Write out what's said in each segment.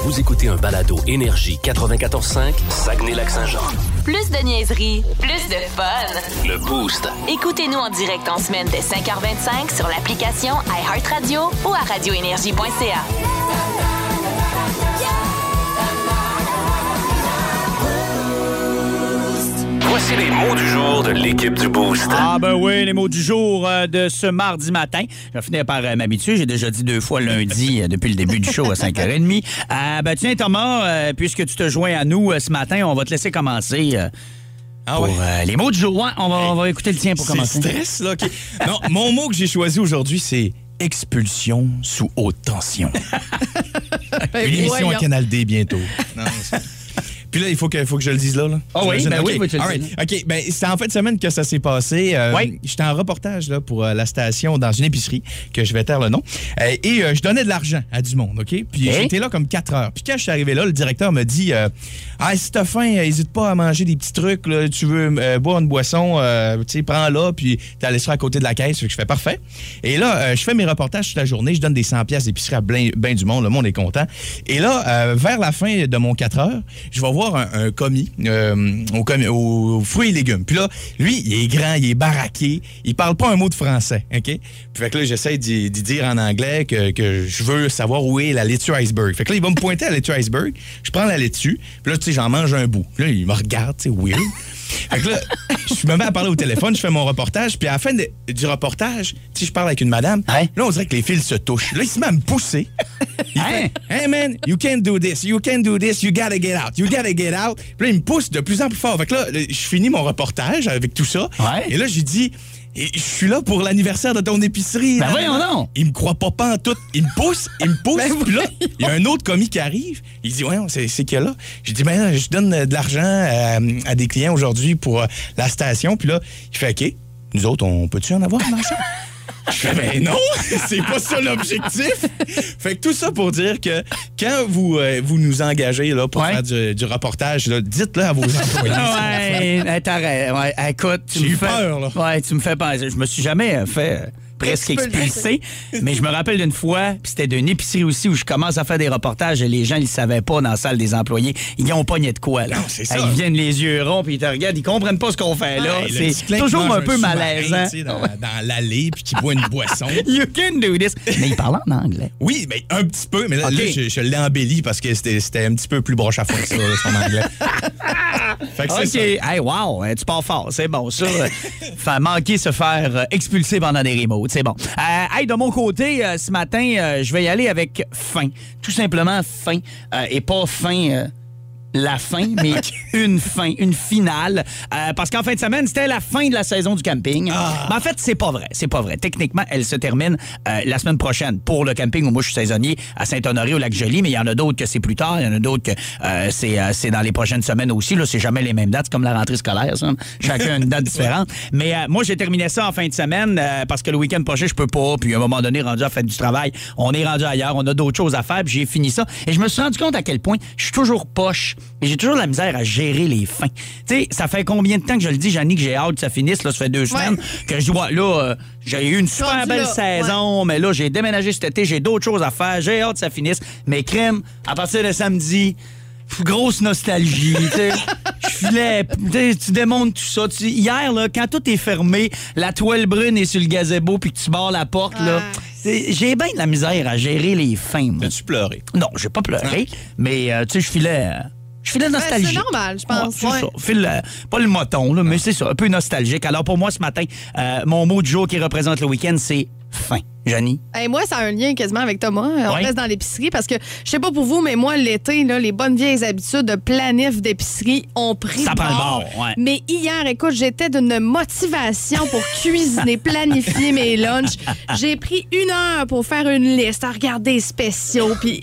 Vous écoutez un balado Énergie 94.5, Saguenay-Lac-Saint-Jean. Plus de niaiserie, plus de fun. Le Boost. Écoutez-nous en direct en semaine dès 5h25 sur l'application iHeartRadio ou à radioénergie.ca. Voici les mots du jour de l'équipe du Boost. Ah ben oui, les mots du jour de ce mardi matin. Je vais finir par m'habituer. J'ai déjà dit 2 fois lundi depuis le début du show à 5h30. Ben tiens, Thomas, puisque tu te joins à nous ce matin, on va te laisser commencer pour les mots du jour. Ouais, on va écouter le tien pour commencer. C'est stress, là. Okay. Non, mon mot que j'ai choisi aujourd'hui, c'est expulsion sous haute tension. Une émission à Canal D bientôt. Non, puis là, il faut que je le dise là. Ah oui, ben okay. oui, tu le right. OK, ben c'est en fin de semaine que ça s'est passé. Oui. J'étais en reportage là, pour la station dans une épicerie, que je vais taire le nom. Et je donnais de l'argent à du monde, OK? Puis j'étais là comme 4 heures. Puis quand je suis arrivé là, le directeur me dit si t'as faim, n'hésite pas à manger des petits trucs. Là, tu veux boire une boisson, prends-la, puis t'as laissé à côté de la caisse. Fait que je fais parfait. Et là, je fais mes reportages toute la journée. Je donne des 100$ d'épicerie à ben du monde. Le monde est content. Et là, vers la fin de mon 4 heures, je vais voir un commis aux fruits et légumes. Puis là, lui, il est grand, il est baraqué, il parle pas un mot de français, OK? Puis fait que là, j'essaie d'y dire en anglais que je veux savoir où est la laitue iceberg. Fait que là, il va me pointer à la laitue iceberg, je prends la laitue, puis là, tu sais, j'en mange un bout. Puis là, il me regarde, c'est weird. Fait que là, je me mets à parler au téléphone, je fais mon reportage, puis à la fin du reportage, tu sais, je parle avec une madame, là, on dirait que les fils se touchent. Là, il se met à me pousser. Il fait, hey man, you can't do this, you gotta get out, you gotta get out. Puis là, il me pousse de plus en plus fort. Fait que là, je finis mon reportage avec tout ça. Ouais. Et là, j'ai dit, je suis là pour l'anniversaire de ton épicerie. Ben voyons donc. Il me croit pas en tout. Il me pousse. Puis là, il y a un autre commis qui arrive. Il dit, ouais, c'est qu'il y a là. J'ai dit, ben là, je donne de l'argent à des clients aujourd'hui pour la station. Puis là, il fait, OK, nous autres, on peut-tu en avoir de l'argent? Je fais, ben non, c'est pas ça l'objectif. Fait que tout ça pour dire que quand vous nous engagez là, pour faire du reportage, là, dites-le à vos employés. Ouais, écoute, j'ai eu peur, là. Ouais, tu me fais penser. Je me suis jamais fait presque expulsé, mais je me rappelle d'une fois, puis c'était d'une épicerie aussi où je commence à faire des reportages et les gens, ils ne savaient pas dans la salle des employés. Ils ont pogné de quoi, là. Non, c'est ça. Ils viennent les yeux ronds, puis ils te regardent, ils comprennent pas ce qu'on fait là. C'est toujours un peu malaisant. Dans l'allée, puis qui boit une boisson. You can do this. Mais ils parlent en anglais. Oui, mais un petit peu, mais là, je l'ai embelli parce que c'était un petit peu plus broche à fond que ça, son anglais. Fait que c'est ça. Hey, wow, tu pars fort, c'est bon, ça. Fait manquer se faire expulser pendant des remotes, c'est bon. Hey, de mon côté, ce matin, je vais y aller avec faim. Tout simplement faim. Et pas faim... la fin, mais une fin, une finale. Parce qu'en fin de semaine, c'était la fin de la saison du camping. Mais en fait, c'est pas vrai. C'est pas vrai. Techniquement, elle se termine la semaine prochaine pour le camping où moi je suis saisonnier à Saint-Honoré au Lac-Joli, mais il y en a d'autres que c'est plus tard. Il y en a d'autres que c'est dans les prochaines semaines aussi. Là, c'est jamais les mêmes dates. C'est comme la rentrée scolaire, ça. Chacun a une date différente. Mais moi, j'ai terminé ça en fin de semaine parce que le week-end prochain, je peux pas. Puis à un moment donné, rendu à la fête du travail, on est rendu ailleurs. On a d'autres choses à faire. Puis j'ai fini ça. Et je me suis rendu compte à quel point je suis toujours poche. Et j'ai toujours de la misère à gérer les fins. Tu sais, ça fait combien de temps que je le dis, Jannie, que j'ai hâte que ça finisse? Là, ça fait 2 semaines que je vois, là, j'ai eu une super belle saison, mais là, j'ai déménagé cet été, j'ai d'autres choses à faire, j'ai hâte que ça finisse. Mais crème, à partir de samedi, grosse nostalgie, tu sais. Je filais, tu démontes tout ça. Hier, là, quand tout est fermé, la toile brune est sur le gazebo puis que tu barres la porte, là, j'ai bien de la misère à gérer les fins. As-tu pleuré? Non, j'ai pas pleuré, mais tu sais, je filais nostalgique. C'est normal, je pense. Ouais, c'est ça. Pas le moton, là, mais c'est ça, un peu nostalgique. Alors, pour moi, ce matin, mon mot du jour qui représente le week-end, c'est fin. Jannie? Moi, ça a un lien quasiment avec Thomas. On reste dans l'épicerie parce que, je sais pas pour vous, mais moi, l'été, là, les bonnes vieilles habitudes de planif d'épicerie ont pris ça prend le bord, ouais. Mais hier, écoute, j'étais d'une motivation pour cuisiner, planifier mes lunchs. J'ai pris 1 heure pour faire une liste, à regarder les spéciaux, puis...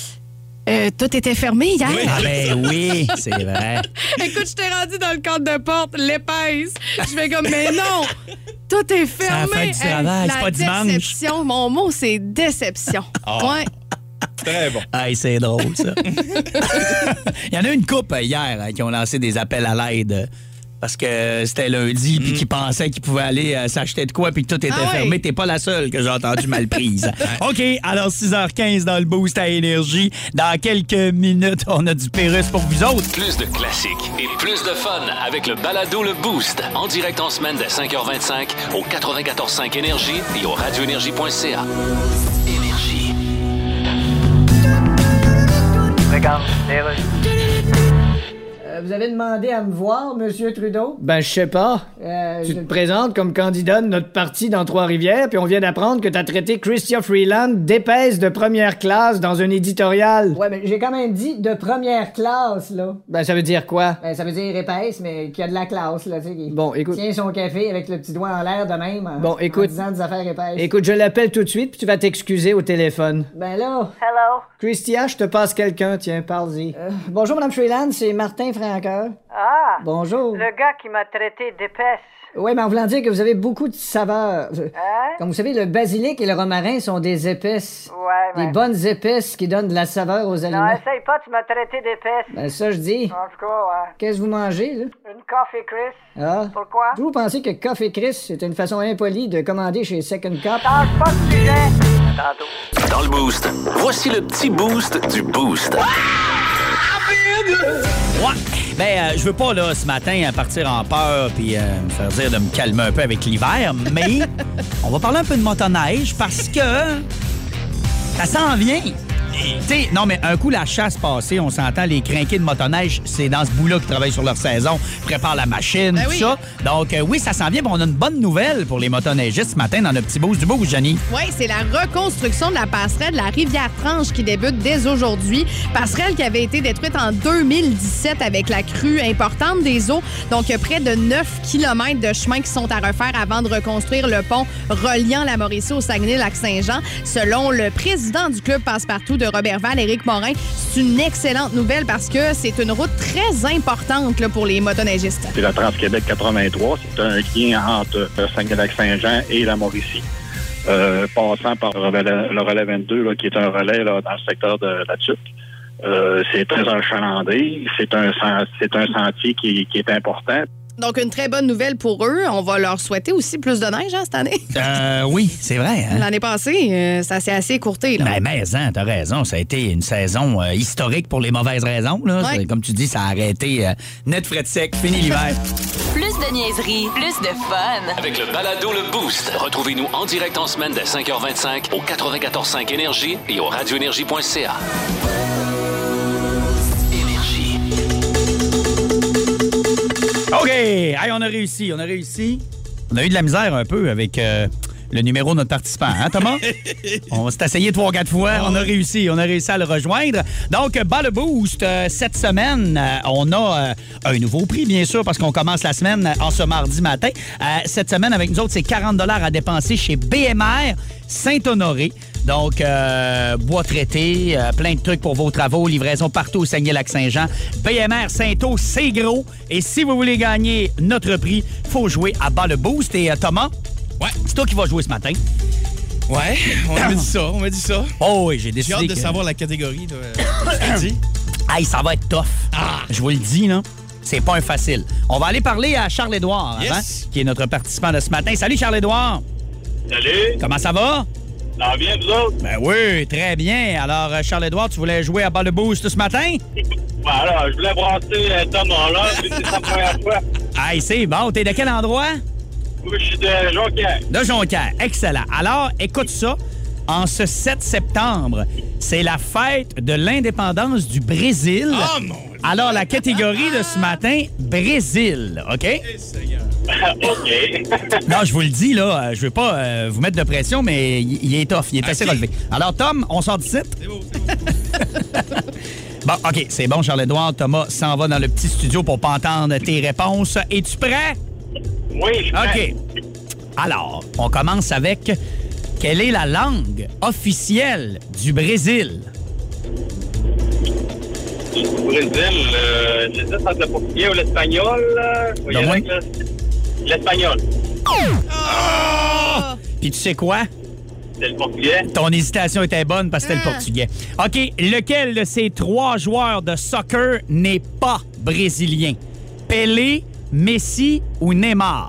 tout était fermé hier. Oui. Ah ben oui, c'est vrai. Écoute, je t'ai rendu dans le cadre de porte, l'épaisse. Je fais comme, mais non, tout est fermé. C'est la fin du travail, c'est pas dimanche. Déception, mon mot, c'est déception. Ouais. Très bon. Hey, c'est drôle, ça. Il y en a une couple hier qui ont lancé des appels à l'aide parce que c'était lundi, puis qui pensait qu'il pouvait aller s'acheter de quoi, puis que tout était fermé. T'es pas la seule que j'ai entendu mal prise. OK, alors 6h15 dans le Boost à Énergie. Dans quelques minutes, on a du Pérus pour vous autres. Plus de classiques et plus de fun avec le balado Le Boost. En direct en semaine dès 5h25 au 94.5 Énergie et au radioénergie.ca. Énergie. Regarde, vous avez demandé à me voir, Monsieur Trudeau? Ben, je sais pas. Tu te présentes comme candidat de notre parti dans Trois-Rivières, puis on vient d'apprendre que t'as traité Chrystia Freeland d'épaisse de première classe dans un éditorial. Ouais, mais j'ai quand même dit de première classe, là. Ben, ça veut dire quoi? Ben, ça veut dire épaisse, mais qu'il y a de la classe, là, tu sais. Bon, écoute. Tient son café avec le petit doigt en l'air de même. Bon, écoute. En disant des affaires épaisses. Écoute, je l'appelle tout de suite, puis tu vas t'excuser au téléphone. Ben là. Hello. Chrystia, je te passe quelqu'un, tiens, parle-y. Bonjour, Mme Freeland, c'est Martin Francoeur. Ah! Bonjour. Le gars qui m'a traité d'épaisse. Oui, mais en voulant dire que vous avez beaucoup de saveurs. Hein? Comme vous savez, le basilic et le romarin sont des épaisses. Ouais, mais... Des bonnes épaisses qui donnent de la saveur aux aliments. Non, essaye pas, tu m'as traité d'épaisse. Ben ça, je dis. En tout cas, ouais. Qu'est-ce que vous mangez, là? Une coffee Chris. Ah. Pourquoi? Vous pensez que Coffee Chris, c'est une façon impolie de commander chez Second Cup? Change pas de sujet. Tantôt. Dans le Boost, voici le petit boost du Boost. Ouais. Ben, je veux pas, là, ce matin, partir en peur puis me faire dire de me calmer un peu avec l'hiver, mais on va parler un peu de motoneige parce que ça s'en vient. Tu sais, non, mais un coup, la chasse passée, on s'entend, les crinqués de motoneige, c'est dans ce bout-là qu'ils travaillent sur leur saison, préparent la machine, tout ça. Donc, oui, ça s'en vient. Bon, on a une bonne nouvelle pour les motoneigistes ce matin dans le petit boost du Boost, Jenny. Oui, c'est la reconstruction de la passerelle de la Rivière-Tranche qui débute dès aujourd'hui. Passerelle qui avait été détruite en 2017 avec la crue importante des eaux. Donc, il y a près de 9 km de chemin qui sont à refaire avant de reconstruire le pont reliant la Mauricie au Saguenay-Lac-Saint-Jean. Selon le président du club Passe-Partout de Robertval, Éric Morin, c'est une excellente nouvelle parce que c'est une route très importante là, pour les motoneigistes. C'est la Trans-Québec 83. C'est un lien entre Saguenay-Lac-Saint-Jean et la Mauricie. Passant par le relais 22, là, qui est un relais là, dans le secteur de la Tuque. C'est très achalandé. C'est un sentier qui est important. Donc, une très bonne nouvelle pour eux. On va leur souhaiter aussi plus de neige cette année. Oui, c'est vrai. Hein? L'année passée, ça s'est assez écourté. Là. Mais t'as raison. Ça a été une saison historique pour les mauvaises raisons. Là. Ouais. Comme tu dis, ça a arrêté net frais de sec. Fini l'hiver. Plus de niaiserie, plus de fun. Avec le balado Le Boost. Retrouvez-nous en direct en semaine dès 5h25 au 94.5 Énergie et au radioénergie.ca. Énergie. OK! Hey, on a réussi. On a eu de la misère un peu avec le numéro de notre participant, hein, Thomas? On s'est essayé 3-4 fois. On a réussi à le rejoindre. Donc, bas le Boost, cette semaine, on a un nouveau prix, bien sûr, parce qu'on commence la semaine en ce mardi matin. Cette semaine, avec nous autres, c'est 40 $ à dépenser chez BMR Saint-Honoré. Donc, bois traité, plein de trucs pour vos travaux, livraison partout au Saguenay-Lac-Saint-Jean. BMR Saint-O, c'est gros. Et si vous voulez gagner notre prix, faut jouer à bas le Boost. Et Thomas, ouais, c'est toi qui vas jouer ce matin. Ouais, on m'a dit ça. Oh oui, j'ai décidé. J'ai hâte de savoir la catégorie. Hey, ça va être tough. Je vous le dis, là. C'est pas un facile. On va aller parler à Charles-Édouard, yes, qui est notre participant de ce matin. Salut, Charles-Édouard. Salut. Comment ça va? Ça va bien, vous autres? Ben oui, très bien. Alors, Charles-Édouard, tu voulais jouer à bas le Boost ce matin? Voilà, je voulais brasser Tom là, c'est sa première fois. Hey, c'est bon. T'es de quel endroit? Moi, je suis de Jonquière. De Jonquière. Excellent. Alors, écoute ça. En ce 7 septembre, c'est la fête de l'indépendance du Brésil. Oh mon Dieu! Alors, la catégorie de ce matin, Brésil, OK? OK. Non, je vous le dis, là, je veux pas vous mettre de pression, mais il est tough, il est assez relevé. Alors, Tom, on sort d'ici? C'est beau. Bon, OK, c'est bon, Charles-Édouard. Thomas s'en va dans le petit studio pour pas entendre tes réponses. Es-tu prêt? Oui, je suis prêt. OK. Alors, on commence avec... Quelle est la langue officielle du Brésil? Du Brésil, j'hésite entre le portugais ou l'espagnol. L'espagnol. Oh! Puis tu sais quoi? C'est le portugais. Ton hésitation était bonne parce que c'était le portugais. OK, lequel de ces 3 joueurs de soccer n'est pas brésilien? Pelé, Messi ou Neymar?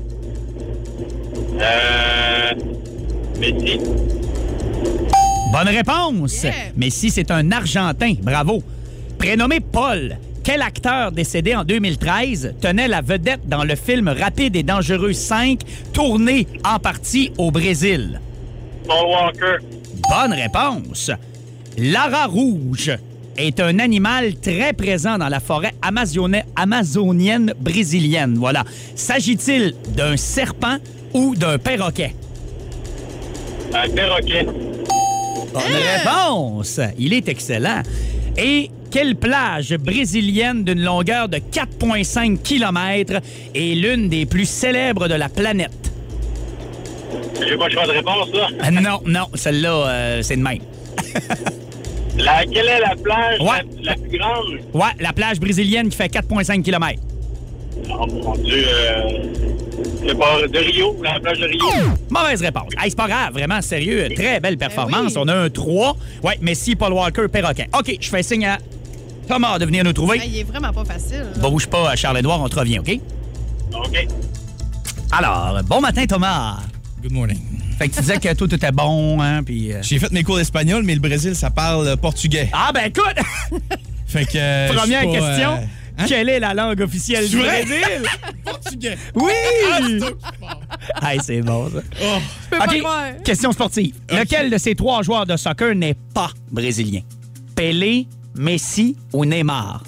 Messi. Bonne réponse. Yeah. Messi, c'est un Argentin. Bravo. Prénommé Paul, quel acteur décédé en 2013 tenait la vedette dans le film Rapide et Dangereux 5, tourné en partie au Brésil? Paul Walker. Bonne réponse. L'ara rouge est un animal très présent dans la forêt amazonienne brésilienne. Voilà. S'agit-il d'un serpent ou d'un perroquet? Un perroquet. Bonne réponse. Il est excellent. Et quelle plage brésilienne d'une longueur de 4,5 km est l'une des plus célèbres de la planète? J'ai pas le choix de réponse, là. Non, celle-là, c'est de même. Quelle est la plage Ouais. la plus grande? Ouais, la plage brésilienne qui fait 4,5 km. Oh mon Dieu, c'est pas de Rio, la plage de Rio. Mauvaise réponse. Hey, c'est pas grave, vraiment sérieux. Très belle performance. oui. On a un 3. Ouais, Messi, Paul Walker, perroquet. OK, je fais signe à Thomas de venir nous trouver. Il est vraiment pas facile. là. Va bouge pas, Charles-Édouard, on te revient, OK? OK. Alors, bon matin, Thomas. Good morning. Fait que tu disais que tout était bon, hein, puis... J'ai fait mes cours d'espagnol, mais le Brésil, ça parle portugais. Ah, ben écoute! Fait que. Première je suis pas, question. hein? Quelle est la langue officielle du vrai? Brésil? Portugais. Oui! Ah, Hey, c'est bon, ça. Oh. Je peux pas OK, croire. question sportive. Lequel de ces 3 joueurs de soccer n'est pas brésilien? Pelé, Messi ou Neymar?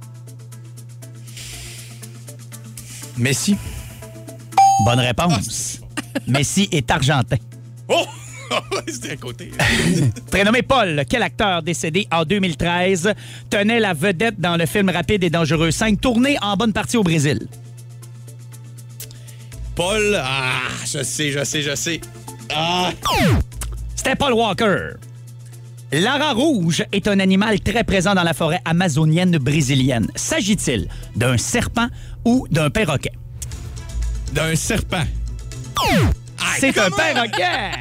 Messi. Bonne réponse. Messi est argentin. Oh! C'était à côté. Prénommé Paul, quel acteur décédé en 2013 tenait la vedette dans le film Rapide et Dangereux 5, tourné en bonne partie au Brésil? Paul. Ah, je sais. Ah! C'était Paul Walker. L'ara rouge est un animal très présent dans la forêt amazonienne brésilienne. S'agit-il d'un serpent ou d'un perroquet? D'un serpent. C'est un comment? perroquet!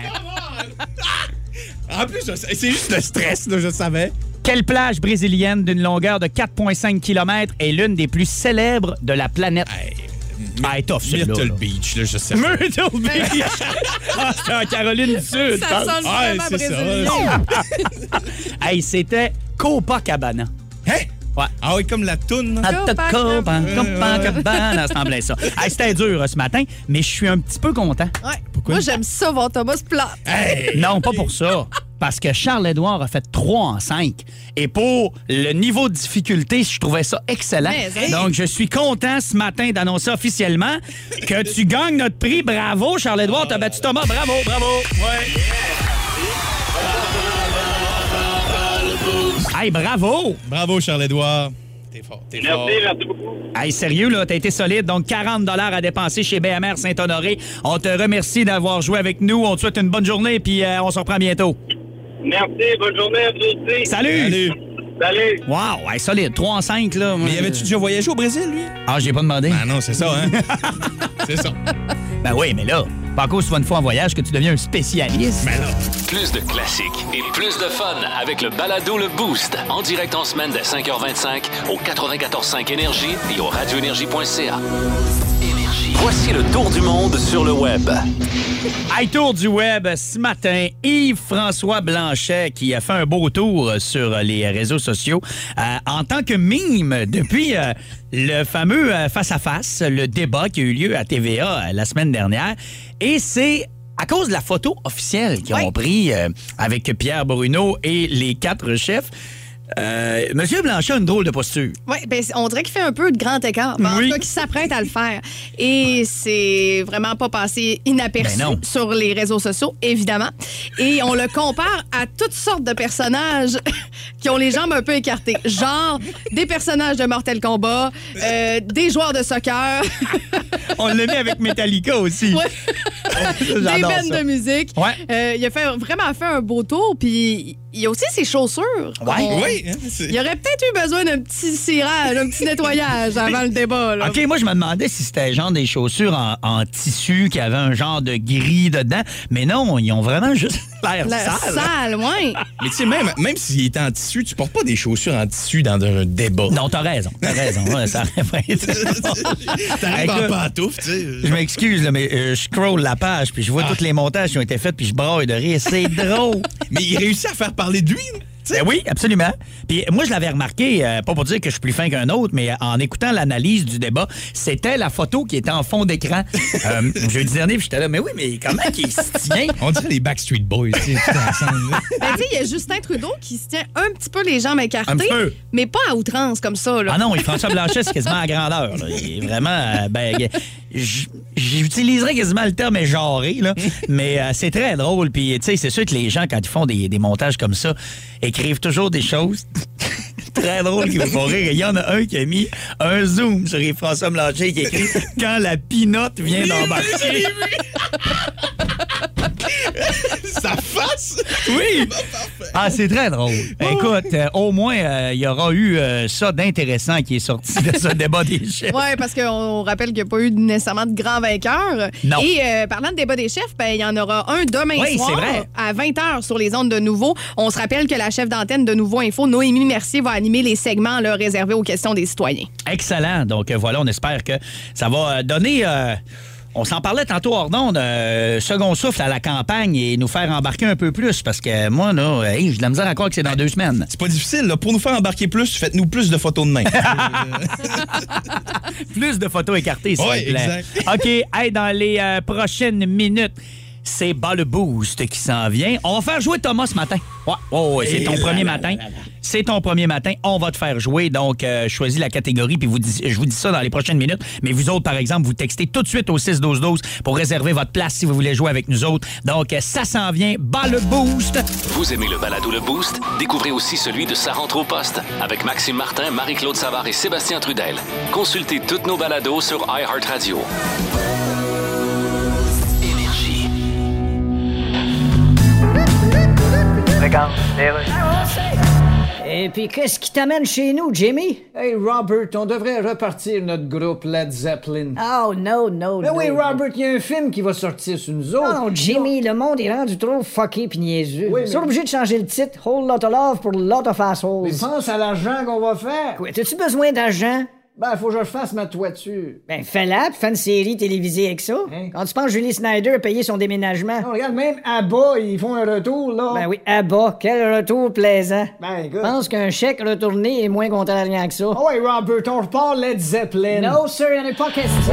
En plus, c'est juste le stress, là, je savais. Quelle plage brésilienne d'une longueur de 4,5 km est l'une des plus célèbres de la planète? Ah, tough, celui-là. Myrtle là. Beach, là, je sais pas. Myrtle Beach! Ah, c'était en Caroline du Sud. Ça sonne vraiment c'est ça. brésilien. Hey, c'était Copacabana. Hein? Ouais. Ah oui, comme la toune. Copacabana, c'est en plein ça. Hey, c'était dur ce matin, mais je suis un petit peu content. Ouais. Pourquoi? Moi, j'aime ça, voir Thomas se plate. Hey! Non, pas pour ça. Parce que Charles-Édouard a fait 3 en 5. Et pour le niveau de difficulté, je trouvais ça excellent. Mais, hey. Donc, je suis content ce matin d'annoncer officiellement que tu gagnes notre prix. Bravo, Charles-Édouard. T'as battu Thomas. Bravo, bravo. Ouais. Hey, bravo. Bravo, Charles-Édouard. T'es fort, t'es fort. Merci beaucoup. Hey, sérieux, là, t'as été solide. Donc, 40 $ à dépenser chez BMR Saint-Honoré. On te remercie d'avoir joué avec nous. On te souhaite une bonne journée, puis on se reprend bientôt. Merci, bonne journée à vous aussi. Salut! Salut. Salut. Wow, hey, solide. 3 en 5, là. Mais avais-tu déjà voyagé au Brésil, lui? Ah, j'ai pas demandé. Ah non, c'est ça, hein? C'est ça. Ben oui, mais là, pas à cause tu vas une fois en voyage que tu deviens un spécialiste. Ben là. Plus de classiques et plus de fun avec le balado Le Boost. En direct en semaine dès 5h25 au 94.5 Énergie et au radioénergie.ca. Énergie. Voici le tour du monde sur le web. Hey, tour du web ce matin, Yves-François Blanchet qui a fait un beau tour sur les réseaux sociaux en tant que mime depuis le fameux face-à-face, le débat qui a eu lieu à TVA la semaine dernière. Et c'est à cause de la photo officielle qu'ils ont pris avec Pierre Bruno et les 4 chefs. Monsieur Blanchet a une drôle de posture. Oui, ben, on dirait qu'il fait un peu de grand écart. Ben, en tout cas, qu'il s'apprête à le faire. Et c'est vraiment pas passé inaperçu Ben non. sur les réseaux sociaux, évidemment. Et on le compare à toutes sortes de personnages qui ont les jambes un peu écartées. Genre des personnages de Mortal Kombat, des joueurs de soccer, On l'a mis avec Metallica aussi. Ouais. des J'adore bandes ça. de musique. Ouais. Il a vraiment fait un beau tour. Puis il y a aussi ses chaussures. Ouais. Oui, hein, Il y aurait peut-être eu besoin d'un petit cirage, d'un petit nettoyage avant le débat. Là. OK, moi, je me demandais si c'était genre des chaussures en tissu qui avaient un genre de gris dedans. Mais non, ils ont vraiment juste L'air sale. Ouais. Mais tu sais, même s'il est en tissu, tu portes pas des chaussures en tissu dans un débat. Non, t'as raison. Ouais, ça aurait pas été bon. T'arrives en Écoute, pantoufle, tu sais. Je m'excuse, là, mais je scroll la page, puis je vois tous les montages qui ont été faits, puis je braille de rire. C'est drôle. Mais il réussit à faire parler de lui. Ben oui, absolument. Puis moi, je l'avais remarqué, pas pour dire que je suis plus fin qu'un autre, mais en écoutant l'analyse du débat, c'était la photo qui était en fond d'écran. Jeudi dernier, puis j'étais là, mais oui, mais comment il se tient? On dirait les Backstreet Boys, tu sais, tout ensemble. Ben, tu sais, il y a Justin Trudeau qui se tient un petit peu les jambes écartées, Un petit peu. mais pas à outrance comme ça. Là. Ah non, François Blanchet, c'est quasiment à grandeur. Là. Il est vraiment... j'utiliserais quasiment le terme éjarré, là, mais c'est très drôle. Puis, tu sais, c'est sûr que les gens, quand ils font des montages comme ça, écrivent toujours des choses très drôles qui vous font rire. Il y en a un qui a mis un zoom sur François Blanchet qui écrit « Quand la pinotte vient d'embarquer ». Sa face? Oui! Ah, c'est très drôle. Écoute, au moins, il y aura eu ça d'intéressant qui est sorti de ce débat des chefs. Oui, parce qu'on rappelle qu'il n'y a pas eu nécessairement de grand vainqueur. Non. Et parlant de débat des chefs, ben, il y en aura un demain soir c'est vrai. à 20h sur les ondes de Nouveau. On se rappelle que la chef d'antenne de Nouveau Info, Noémie Mercier, va animer les segments là, réservés aux questions des citoyens. Excellent. Donc voilà, on espère que ça va donner... on s'en parlait tantôt hors d'onde, second souffle à la campagne et nous faire embarquer un peu plus parce que moi, là, j'ai de la misère à croire que c'est dans 2 semaines. C'est pas difficile, là. Pour nous faire embarquer plus, faites-nous plus de photos de main. Plus de photos écartées, s'il vous plaît. Exact. OK, hey, dans les prochaines minutes, c'est Bas le Boost qui s'en vient. On va faire jouer Thomas ce matin. Ouais, c'est ton premier matin. C'est ton premier matin. On va te faire jouer. Donc, choisis la catégorie, puis je vous dis ça dans les prochaines minutes. Mais vous autres, par exemple, vous textez tout de suite au 6-12-12 pour réserver votre place si vous voulez jouer avec nous autres. Donc, ça s'en vient. Bas le Boost. Vous aimez le balado Le Boost? Découvrez aussi celui de Sa rentre au poste avec Maxime Martin, Marie-Claude Savard et Sébastien Trudel. Consultez toutes nos balados sur iHeartRadio. Et puis, qu'est-ce qui t'amène chez nous, Jimmy? Hey, Robert, on devrait repartir notre groupe Led Zeppelin. Oh, no. Ben oui, Robert, il y a un film qui va sortir sur nous autres. Non, Jimmy, le monde est rendu trop fucké pis niaiseux. Oui, Ils sont obligés de changer le titre Whole Lot of Love pour Lot of Assholes. Mais pense à l'argent qu'on va faire. Quoi, t'as-tu besoin d'argent? Ben, faut que je fasse ma toiture. Ben, fais-la, pis fais une série télévisée avec ça. Hein? Quand tu penses Julie Snyder a payé son déménagement. Non, regarde, même ABBA, ils font un retour, là. Ben oui, à bas, quel retour plaisant. Ben, écoute. Je pense qu'un chèque retourné est moins contrariant que ça. Oh ouais, Robert, on repart Led Zeppelin. No, sir, y'en a pas question.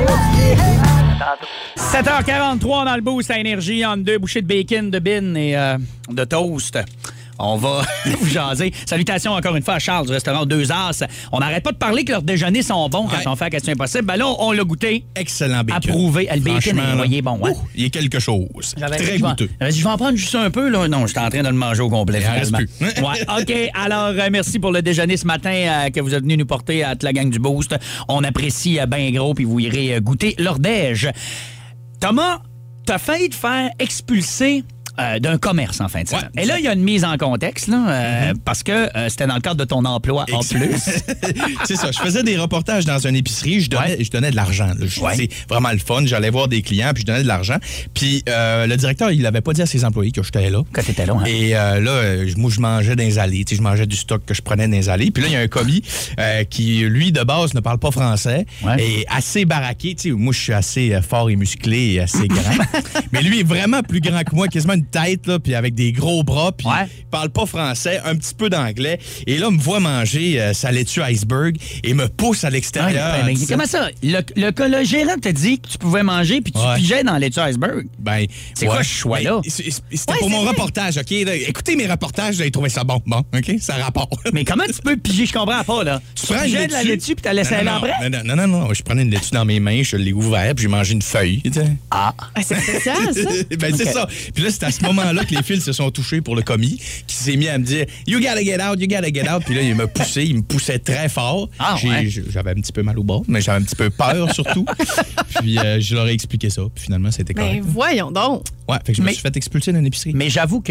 7h43 dans le Boost à Énergie, entre 2 bouchées de bacon, de bin et de toast. On va vous jaser. Salutations encore une fois à Charles du restaurant 2 As. On n'arrête pas de parler que leurs déjeuners sont bons quand on fait la question impossible. Ben là, on l'a goûté. Excellent bacon. Approuvé. Le bacon, il est bon. Hein? Il est quelque chose. Très goûteux. Je vais en prendre juste un peu. Là. Non, j'étais en train de le manger au complet. Il en reste plus. Ouais, OK. Alors, merci pour le déjeuner ce matin que vous êtes venu nous porter à toute la gang du Boost. On apprécie bien gros, puis vous irez goûter leur déj. Thomas, t'as failli te faire expulser d'un commerce en fin de semaine. Et là, il y a une mise en contexte, là, parce que c'était dans le cadre de ton emploi en plus. C'est ça. Je faisais des reportages dans une épicerie. Je donnais de l'argent. C'est vraiment le fun. J'allais voir des clients, puis je donnais de l'argent. Puis le directeur, il n'avait pas dit à ses employés que j'étais là. Que t'étais là, hein? Et là, moi, je mangeais dans les allées. Je mangeais du stock que je prenais dans les allées. Puis là, il y a un commis qui, lui, de base, ne parle pas français et assez baraqué. Moi, je suis assez fort et musclé et assez grand. Mais lui est vraiment plus grand que moi, quasiment une tête, là, puis avec des gros bras, puis il parle pas français, un petit peu d'anglais. Et là, me voit manger sa laitue iceberg et me pousse à l'extérieur. Mais comment ça? Le gérant t'a dit que tu pouvais manger, puis tu pigeais dans la laitue iceberg. Ben, c'est quoi ce choix-là? C'était pour mon reportage, OK? Là, écoutez mes reportages, j'ai trouvé ça bon. Bon, OK? Ça rapporte. Mais comment tu peux piger? Je comprends pas, là. Tu pigeais de la laitue, puis t'as laissé aller après? Non. Je prenais une laitue dans mes mains, je l'ai ouvert, puis j'ai mangé une feuille. C'est ça? Ben, c'est ça. Puis là, c'est à ce moment-là que les fils se sont touchés pour le commis, qui s'est mis à me dire « You gotta get out, you gotta get out ». Puis là, il me poussait très fort. J'avais un petit peu mal au bras, mais j'avais un petit peu peur surtout. Puis je leur ai expliqué ça. Puis finalement, c'était correct. Mais voyons donc. Ouais, fait que je me suis fait expulser d'une épicerie. Mais j'avoue que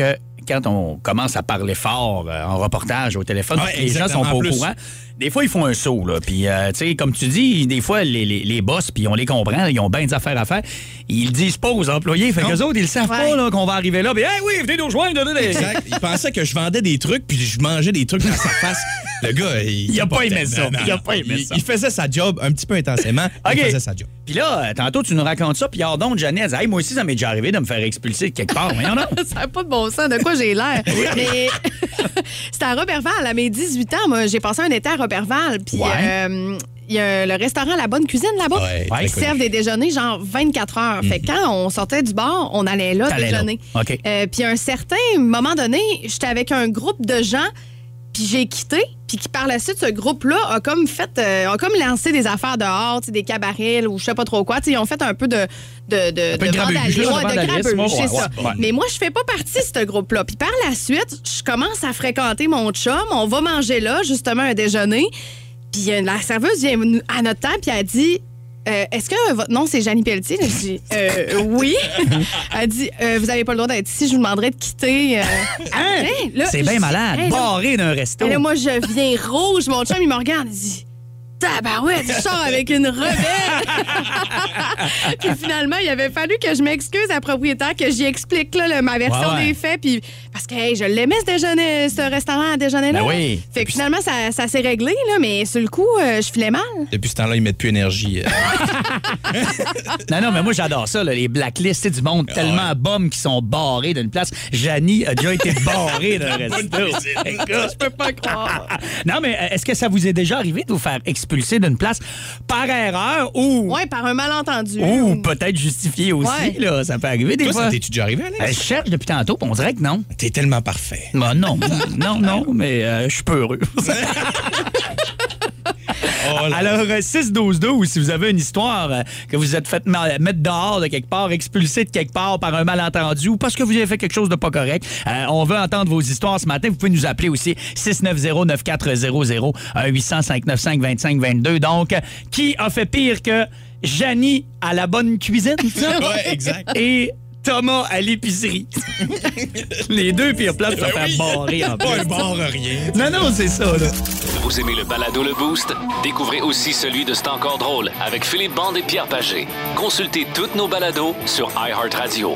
quand on commence à parler fort en reportage au téléphone, Ouais, les gens sont pas au plus. courant. Des fois, ils font un saut, là. Puis, tu sais, comme tu dis, des fois, les boss, puis on les comprend, ils ont bien des affaires à faire. Ils le disent pas aux employés. Fait qu'eux autres, ils le savent pas, là, qu'on va arriver là. Puis, hey, oui, venez nous rejoindre. Exact. Il pensait que je vendais des trucs, puis je mangeais des trucs dans sa face. Le gars, il a pas capotait. aimé ça. Non, Il a non. pas aimé ça. Il faisait sa job un petit peu intensément. OK. Il faisait sa job. Puis là, tantôt, tu nous racontes ça, puis donc, Jeannie, elle dit, hey, moi aussi, ça m'est déjà arrivé de me faire expulser de quelque part. Mais non, non. Ça n'a pas de bon sens. De quoi j'ai l'air? Mais c'était à Roberval. À mes 18 ans, moi, j'ai passé un été à Roberval. Puis il y a le restaurant La Bonne Cuisine là-bas. Ouais, Ils servent des déjeuners genre 24 heures. Fait que quand on sortait du bar, on allait là déjeuner. Là. OK. Puis à un certain moment donné, j'étais avec un groupe de gens, puis j'ai quitté, puis qui par la suite, ce groupe-là a comme lancé des affaires dehors, des cabarets ou je sais pas trop quoi. T'sais, ils ont fait un peu de grabuge, grabuge, c'est ça. Ouais. Mais moi, je fais pas partie de ce groupe-là. Puis par la suite, je commence à fréquenter mon chum. On va manger là, justement, un déjeuner. Puis la serveuse vient à notre table, puis elle dit... est-ce que votre nom, c'est Jeannie Pelletier? Je dis, oui. Elle dit, vous n'avez pas le droit d'être ici, je vous demanderai de quitter. Là, c'est bien malade. Barré d'un resto. Et là, moi, je viens rouge. Mon chum, il me regarde, il dit, tabarouette, je sors avec une rebelle. Puis finalement, il avait fallu que je m'excuse à la propriétaire, que j'y explique là, ma version des faits. Puis parce que je l'aimais, ce restaurant à déjeuner-là. Ben oui. Fait que finalement, ça s'est réglé, là, mais sur le coup, je filais mal. Depuis ce temps-là, ils mettent plus énergie. Non, mais moi, j'adore ça, là, les blacklists, c'est du monde tellement bum qui sont barrés d'une place. Jeannie a déjà été barrée d'un resto. Je peux pas croire. Non, mais est-ce que ça vous est déjà arrivé de vous faire expulser d'une place par erreur ou... Oui, par un malentendu. Ou peut-être justifié aussi, là. Ça peut arriver des Toi, fois. ça t'es-tu déjà arrivé, Alex? Je cherche depuis tantôt, puis on dirait que non. T'es tellement parfait. Bah, non, mais je suis peu heureux. Alors, 6-12-12, si vous avez une histoire que vous êtes fait mettre dehors de quelque part, expulsé de quelque part par un malentendu ou parce que vous avez fait quelque chose de pas correct, on veut entendre vos histoires ce matin. Vous pouvez nous appeler aussi 690-9400, 800-595-2522. Donc, qui a fait pire que Jeannie à la bonne cuisine? Ouais, exact. Et Thomas à l'épicerie. Les deux pires places pour faire barrer en plus. Pas un bar, rien. Non, c'est ça, là. Vous aimez le balado Le Boost? Découvrez aussi celui de C'est encore drôle avec Philippe Bande et Pierre Pagé. Consultez toutes nos balados sur iHeartRadio.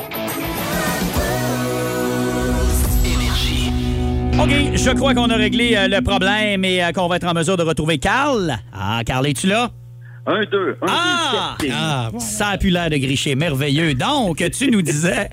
Énergie. OK, je crois qu'on a réglé le problème et qu'on va être en mesure de retrouver Carl. Ah, Carl, es-tu là? 1, 2, 1, 2, ça a pu l'air de gricher. Merveilleux. Donc, tu nous disais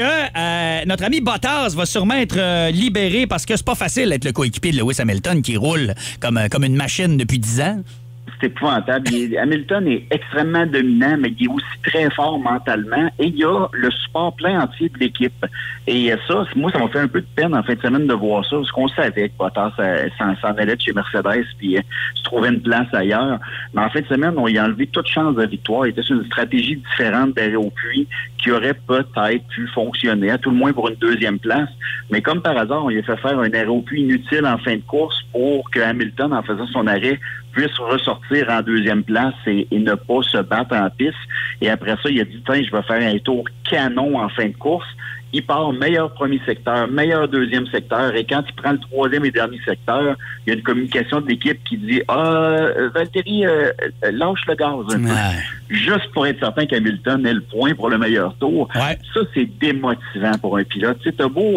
que notre ami Bottas va sûrement être libéré parce que c'est pas facile d'être le coéquipier de Lewis Hamilton qui roule comme une machine depuis 10 ans. C'est épouvantable. Hamilton est extrêmement dominant, mais il est aussi très fort mentalement. Et il y a le support plein entier de l'équipe. Et ça, moi, ça m'a fait un peu de peine en fin de semaine de voir ça, parce qu'on savait que Bottas s'en allait de chez Mercedes puis se trouvait une place ailleurs. Mais en fin de semaine, on lui a enlevé toute chance de victoire. Il était sur une stratégie différente d'arrêt au puits qui aurait peut-être pu fonctionner, à tout le moins pour une deuxième place. Mais comme par hasard, on lui a fait faire un arrêt au puits inutile en fin de course pour que Hamilton, en faisant son arrêt, puisse ressortir en deuxième place et ne pas se battre en piste. Et après ça, il a dit, tiens, je vais faire un tour canon en fin de course. Il part meilleur premier secteur, meilleur deuxième secteur. Et quand il prend le troisième et dernier secteur, il y a une communication de l'équipe qui dit, Valtteri, lâche le gaz un peu. Juste pour être certain qu'Hamilton ait le point pour le meilleur tour. Ouais. Ça, c'est démotivant pour un pilote. Tu sais, t'as beau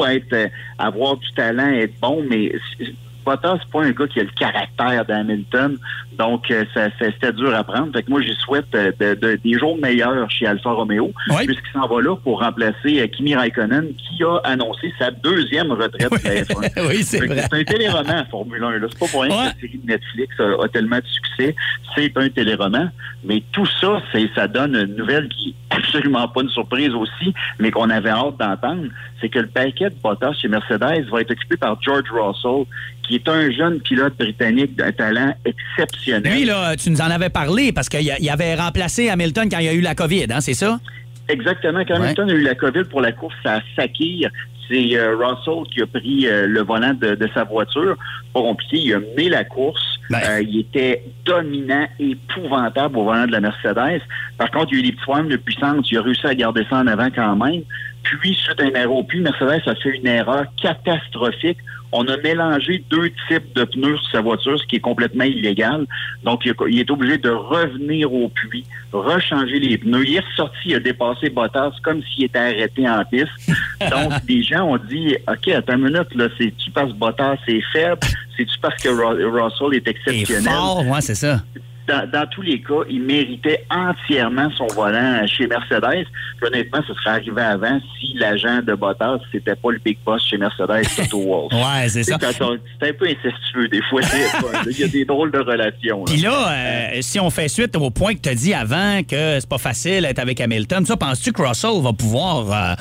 avoir du talent, être bon, mais Bottas, c'est pas un gars qui a le caractère d'Hamilton, donc c'était dur à prendre. Fait que moi, j'y souhaite des jours meilleurs chez Alfa Romeo, puisqu'il s'en va là pour remplacer Kimi Raikkonen, qui a annoncé sa deuxième retraite de la F1. Oui, c'est vrai. C'est un téléroman, Formule 1. Là. C'est pas pour rien que la série de Netflix a tellement de succès. C'est un téléroman, mais tout ça, ça donne une nouvelle qui est absolument pas une surprise aussi, mais qu'on avait hâte d'entendre. C'est que le paquet de Bottas chez Mercedes va être occupé par George Russell, qui est un jeune pilote britannique d'un talent exceptionnel. Lui, là, tu nous en avais parlé parce qu'il avait remplacé Hamilton quand il y a eu la COVID, hein, c'est ça? Exactement. Quand Hamilton a eu la COVID pour la course à Sakir, c'est Russell qui a pris le volant de sa voiture. Pas compliqué, il a mené la course. Il était dominant, épouvantable au volant de la Mercedes. Par contre, il y a eu des petits problèmes de puissance. Il a réussi à garder ça en avant quand même. Puis, suite à une erreur au puits, Mercedes a fait une erreur catastrophique. On a mélangé 2 types de pneus sur sa voiture, ce qui est complètement illégal. Donc, il est obligé de revenir au puits, rechanger les pneus. Il est ressorti, il a dépassé Bottas comme s'il était arrêté en piste. Donc, des gens ont dit, OK, attends une minute, là, c'est-tu parce que Bottas est faible? C'est-tu parce que Russell est exceptionnel? Et fort, ouais, c'est ça. Dans tous les cas, il méritait entièrement son volant chez Mercedes. Puis, honnêtement, ça serait arrivé avant si l'agent de Bottas, c'était pas le big boss chez Mercedes, Toto Wolff. Ouais, c'est ça. C'est un peu incestueux, des fois. Il y a des drôles de relations. Puis là, si on fait suite au point que tu as dit avant que c'est pas facile d'être avec Hamilton, ça, penses-tu que Russell va pouvoir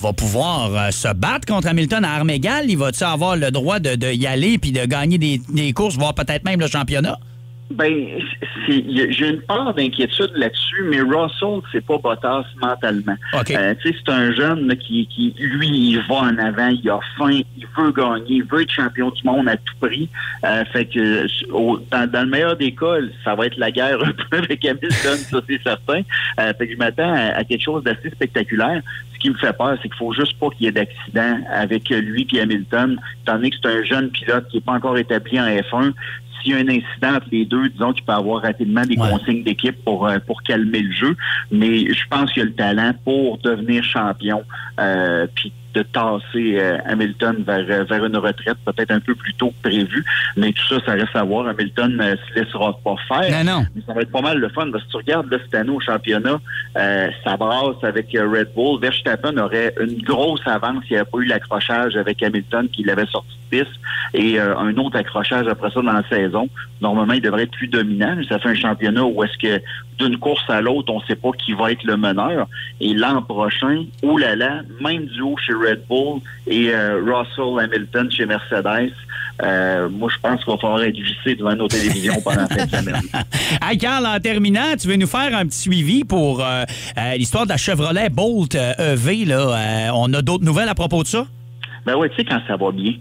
se battre contre Hamilton à armes égales? Il va-tu avoir le droit de y aller puis de gagner des courses, voire peut-être même le championnat? Ben, j'ai une part d'inquiétude là-dessus, mais Russell, c'est pas Bottas mentalement. Okay. Tu sais, c'est un jeune là, qui, lui, il va en avant, il a faim, il veut gagner, il veut être champion du monde à tout prix. Fait que dans le meilleur des cas, ça va être la guerre un peu avec Hamilton, ça c'est certain. Fait que je m'attends à quelque chose d'assez spectaculaire. Ce qui me fait peur, c'est qu'il faut juste pas qu'il y ait d'accident avec lui et Hamilton, étant donné que c'est un jeune pilote qui n'est pas encore établi en F1. S'il y a un incident entre les deux, disons qu'il peut avoir rapidement des consignes d'équipe pour calmer le jeu. Mais je pense qu'il a le talent pour devenir champion, puis de tasser Hamilton vers une retraite peut-être un peu plus tôt que prévu. Mais tout ça, ça reste à voir. Hamilton ne se laissera pas faire. Non. Mais ça va être pas mal le fun. Parce que si tu regardes là, cette année au championnat, ça brasse avec Red Bull. Verstappen aurait une grosse avance s'il n'y avait pas eu l'accrochage avec Hamilton qui l'avait sorti de piste et un autre accrochage après ça dans la saison. Normalement, il devrait être plus dominant. Ça fait un championnat où est-ce que d'une course à l'autre, on ne sait pas qui va être le meneur. Et l'an prochain, oh là là, même duo chez Red Bull et Russell Hamilton chez Mercedes. Moi, je pense qu'il va falloir être vissé devant nos télévisions pendant cette semaine. Hey, Carl, en terminant, tu veux nous faire un petit suivi pour l'histoire de la Chevrolet Bolt EV. Là. On a d'autres nouvelles à propos de ça? Ben oui, tu sais, quand ça va bien.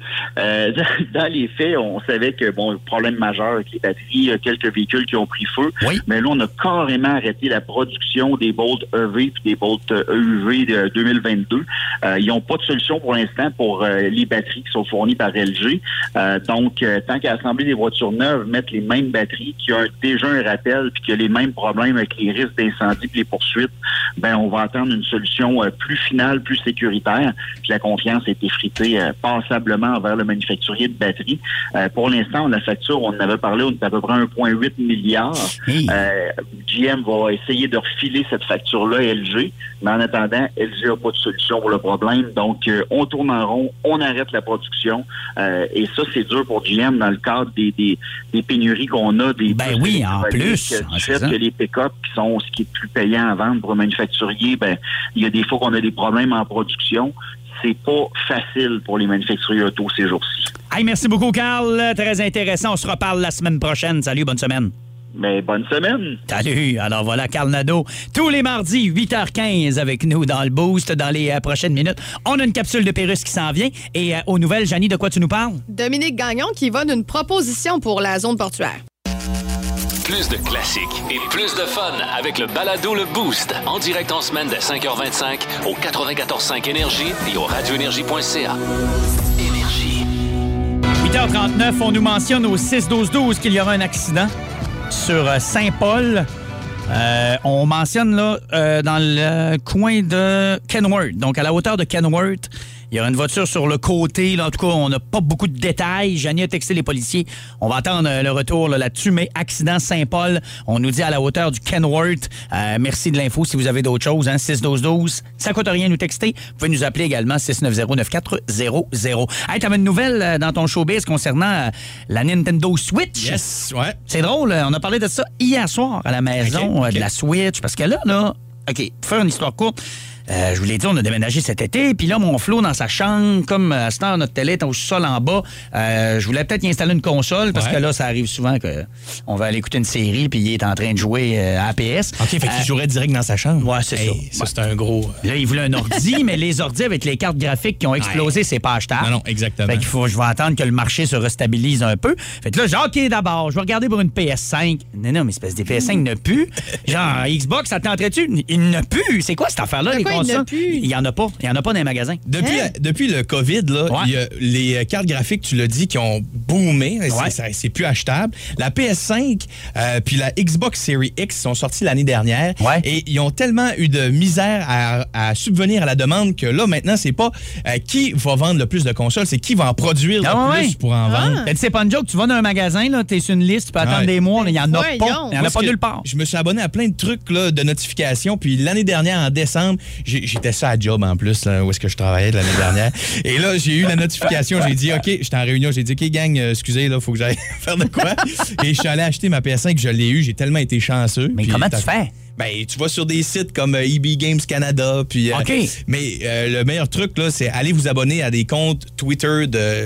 Dans les faits, on savait que, bon, problème majeur avec les batteries, il y a quelques véhicules qui ont pris feu. Oui. Mais là, on a carrément arrêté la production des Bolt EV et des Bolt EUV de 2022. Ils n'ont pas de solution pour l'instant pour les batteries qui sont fournies par LG. Donc, tant qu'à assembler des voitures neuves, mettre les mêmes batteries qui ont déjà un rappel puis qui a les mêmes problèmes avec les risques d'incendie et les poursuites, ben on va attendre une solution plus finale, plus sécuritaire. Puis la confiance a été fritée passablement envers le manufacturier de batteries. Pour l'instant, la facture, on en avait parlé, on est à peu près 1,8 milliard. GM va essayer de refiler cette facture-là à LG, mais en attendant, LG n'a pas de solution pour le problème. Donc, on tourne en rond, on arrête la production. Et ça, c'est dur pour GM dans le cadre des pénuries qu'on a. Ben oui, en plus. Du fait que les pick-up, qui sont ce qui est plus payant à vendre pour un manufacturier, ben il y a des fois qu'on a des problèmes en production. C'est pas facile pour les manufacturiers auto ces jours-ci. Hey, merci beaucoup, Carl. Très intéressant. On se reparle la semaine prochaine. Salut, bonne semaine. Mais bonne semaine. Salut. Alors voilà, Carl Nadeau, tous les mardis, 8h15 avec nous dans le Boost. Dans les prochaines minutes, on a une capsule de Pérus qui s'en vient. Et aux nouvelles, Janie, de quoi tu nous parles? Dominique Gagnon qui va d'une proposition pour la zone portuaire. Plus de classiques et plus de fun avec le balado Le Boost. En direct en semaine dès 5h25 au 94.5 Énergie et au radioénergie.ca. Énergie. 8h39, on nous mentionne au 6-12-12 qu'il y aura un accident sur Saint-Paul. On mentionne là dans le coin de Kenworth, donc à la hauteur de Kenworth. Il y aura une voiture sur le côté. Là, en tout cas, on n'a pas beaucoup de détails. Janie a texté les policiers. On va attendre le retour là-dessus. Mais accident Saint-Paul, on nous dit à la hauteur du Kenworth. Merci de l'info si vous avez d'autres choses. 6-12-12. Ça ne coûte rien de nous texter. Vous pouvez nous appeler également 690-9400. Hey, t'avais une nouvelle dans ton showbiz concernant la Nintendo Switch. Yes, ouais. C'est drôle. On a parlé de ça hier soir à la maison, de la Switch. Parce que là, OK, pour faire une histoire courte, je vous l'ai dit, on a déménagé cet été, puis là, mon Flo, dans sa chambre, comme à cette heure, notre télé est au sol en bas, je voulais peut-être y installer une console, parce que là, ça arrive souvent qu'on va aller écouter une série, puis il est en train de jouer à APS. OK, fait qu'il jouerait direct dans sa chambre. Ouais, c'est ça. Ça, c'est un gros... Là, il voulait un ordi, mais les ordis avec les cartes graphiques qui ont explosé, c'est pas achetable. Non, exactement. Fait qu'il je vais attendre que le marché se restabilise un peu. Fait que là, genre, OK, d'abord, je vais regarder pour une PS5. Non, mais espèce des PS5 n'a plus. Genre, Xbox, ça tenterait-tu? Il n'a plus. C'est quoi cette affaire-là, les consoles? part il y en a ça, plus. il n'y en a pas. Il n'y en a pas dans les magasins. Depuis le COVID, là, Ouais. il y a les cartes graphiques, tu l'as dit, qui ont boomé. Ouais. C'est plus achetable. La PS5 puis la Xbox Series X sont sortis l'année dernière. Ouais. Et ils ont tellement eu de misère à subvenir à la demande que là, maintenant, c'est pas qui va vendre le plus de consoles, c'est qui va en produire le plus pour en vendre. C'est pas une joke. Tu vas dans un magasin, tu es sur une liste, tu peux attendre des mois. Il n'y en a pas. Il n'y en a pas nulle part. Je me suis abonné à plein de trucs là, de notifications. Puis l'année dernière, en décembre, j'étais ça à job en plus, là, où est-ce que je travaillais de l'année dernière. Et là, j'ai eu la notification. J'ai dit, OK, j'étais en réunion. J'ai dit, OK, gang, excusez, il faut que j'aille faire de quoi. Et je suis allé acheter ma PS5. Je l'ai eu. J'ai tellement été chanceux. Mais puis, comment tu fais? Ben, tu vas sur des sites comme EB Games Canada. Puis, OK. Mais le meilleur truc, là, c'est aller vous abonner à des comptes Twitter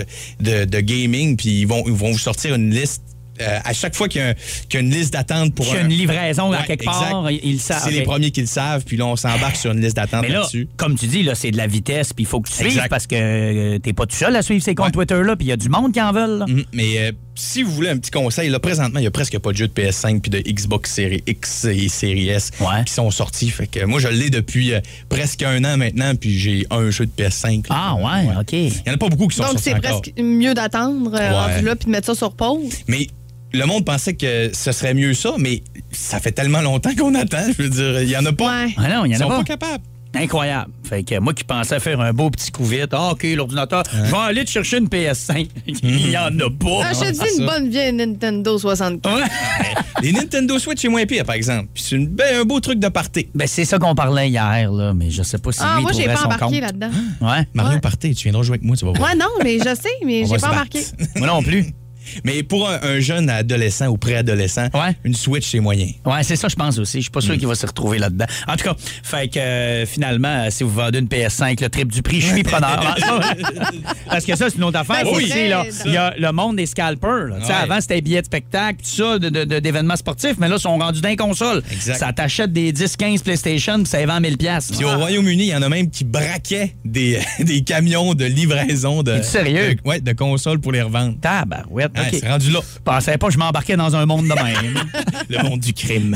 de gaming. Puis ils vont vous sortir une liste. À chaque fois qu'il y a une liste d'attente pour qu'il y a une livraison à quelque part, ils le savent. C'est les premiers qui le savent, puis là, on s'embarque sur une liste d'attente Mais là, là-dessus. comme tu dis, là, c'est de la vitesse, puis il faut que tu suives Exact. parce que t'es pas tout seul à suivre ces comptes Twitter-là, puis il y a du monde qui en veulent. Là. Mais si vous voulez un petit conseil, là, présentement, il y a presque pas de jeu de PS5 puis de Xbox Series X et Series S qui sont sortis. Fait que moi, je l'ai depuis presque 1 an maintenant, puis j'ai un jeu de PS5. Ah ouais, OK. Il y en a pas beaucoup qui sont Donc, sortis c'est encore. presque mieux d'attendre rendu là puis de mettre ça sur pause. Mais le monde pensait que ce serait mieux ça, mais ça fait tellement longtemps qu'on attend. Je veux dire, il y en a pas. Ah non, il y en a Ils sont pas. pas capables. Incroyable. Fait que moi qui pensais faire un beau petit coup vite, OK, l'ordinateur, je vais aller te chercher une PS5. Il y en a pas. Achète-y une bonne vieille Nintendo 64. Les Nintendo Switch, c'est moins pire, par exemple. Puis c'est un beau truc de party. Ben, c'est ça qu'on parlait hier, là, mais je sais pas si lui Moi, j'ai trouverait pas son embarqué compte. là-dedans. Ouais. Mario Party, tu viendras jouer avec moi, tu vas voir. Ouais, non, mais je sais, mais On j'ai va pas se embarqué. battre. Moi non plus. Mais pour un jeune adolescent ou préadolescent, une Switch, c'est moyen. Ouais, c'est ça, je pense aussi. Je suis pas sûr qu'il va se retrouver là-dedans. En tout cas, fait que finalement, si vous vendez une PS5, le triple du prix, je suis preneur. Parce que ça, c'est une autre affaire. Ben, aussi, là. Il y a le monde des scalpers. Là. Tu sais, avant, c'était billets de spectacle, tout ça, d'événements sportifs, mais là, ils sont rendus dans les consoles. Exact. Ça t'achète des 10-15 PlayStation, puis ça les vend 1000$. Puis au Royaume-Uni, il y en a même qui braquaient des camions de livraison de. Es-tu sérieux? De consoles pour les revendre. Tabarouette, Ouais, OK. c'est rendu là. Je pensais pas que je m'embarquais dans un monde de même. Le monde du crime.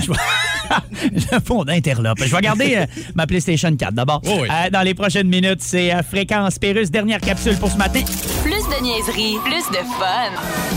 Le fond d'interlope. Je vais regarder ma PlayStation 4 d'abord. Oh oui. Dans les prochaines minutes, c'est Fréquence Pérusse, dernière capsule pour ce matin. Plus de niaiserie, plus de fun.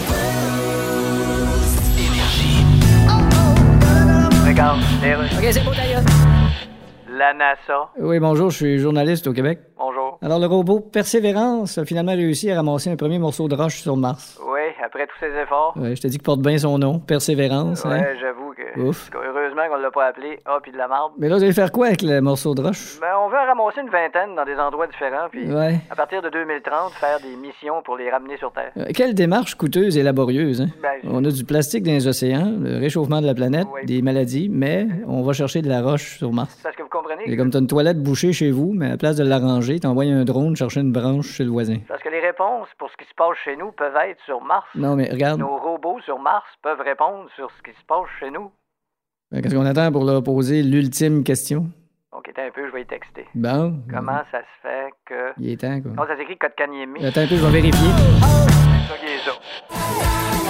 Regarde, OK, c'est beau d'ailleurs. La NASA. Oui, bonjour, je suis journaliste au Québec. Bonjour. Alors, le robot Persévérance a finalement réussi à ramasser un premier morceau de roche sur Mars. Oui, après tous ces efforts. Ouais, je te dis qu'il porte bien son nom, Persévérance. Ouais, Hein? j'avoue que. Ouf. Heureusement qu'on l'a pas appelé puis de la marde. Mais là, vous allez faire quoi avec le morceau de roche? Ben, on veut en ramasser une vingtaine dans des endroits différents, puis Ouais. à partir de 2030, faire des missions pour les ramener sur Terre. Quelle démarche coûteuse et laborieuse, hein? Ben, On a du plastique dans les océans, le réchauffement de la planète, Oui. des maladies, mais on va chercher de la roche sur Mars. Parce que vous comprenez? C'est comme t'as une toilette bouchée chez vous, mais à la place de l'arranger, t'envoies un drone chercher une branche chez le voisin. Parce que les réponses pour ce qui se passe chez nous peuvent être sur Mars. Non, mais regarde, Nos robots sur Mars peuvent répondre sur ce qui se passe chez nous. qu'est-ce qu'on attend pour leur poser l'ultime question? Donc, attends un peu, je vais y texter. Bon. Comment ça se fait que... Il est temps, quoi. Non, ça s'écrit code Kanyemi. Attends un peu, je vais vérifier. C'est ça qui est ça.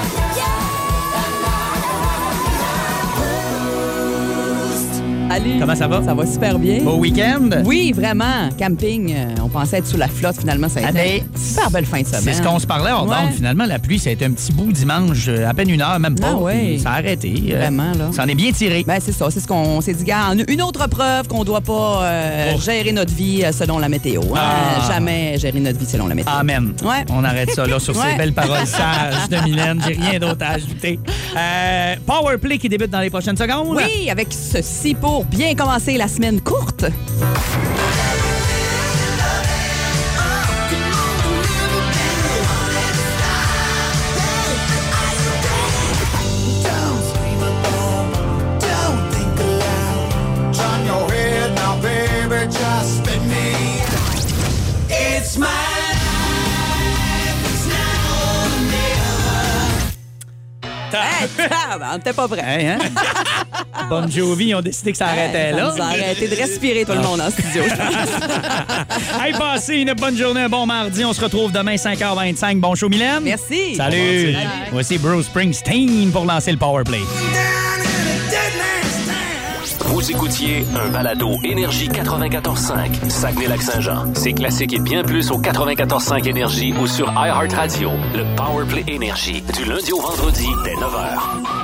Salut. Comment ça va? Ça va super bien. Beau week-end? Oui, vraiment. Camping, on pensait être sous la flotte, finalement, ça a été une super belle fin de semaine. C'est ce qu'on se parlait hors d'onde. Ouais. Finalement, la pluie, ça a été un petit bout dimanche, à peine 1 heure, même pas. Ah ouais. Puis ça a arrêté. Vraiment, là. Ça en est bien tiré. Ben, c'est ça. C'est ce qu'on s'est dit. Gars, une autre preuve qu'on doit pas gérer notre vie selon la météo. Hein? Ah. Jamais gérer notre vie selon la météo. Amen. Ouais. On arrête ça là sur ces Ouais. belles paroles sages de Mylène. J'ai rien d'autre à ajouter. Powerplay qui débute dans les prochaines secondes. Oui, avec ceci pour bien commencer la semaine courte. Hey, on n'était pas prêt. Hey, hein? Bon Jovi, ils ont décidé que ça arrêtait là. Ça a arrêté de respirer tout le monde en studio. Hey, passez une bonne journée, un bon mardi. On se retrouve demain 5h25. Bon show, Mylène. Merci. Salut. Voici Bruce Springsteen pour lancer le Powerplay. Vous écoutiez un balado Énergie 94.5, Saguenay-Lac-Saint-Jean. C'est classique et bien plus au 94.5 Énergie ou sur iHeartRadio. Le Powerplay Énergie, du lundi au vendredi dès 9h.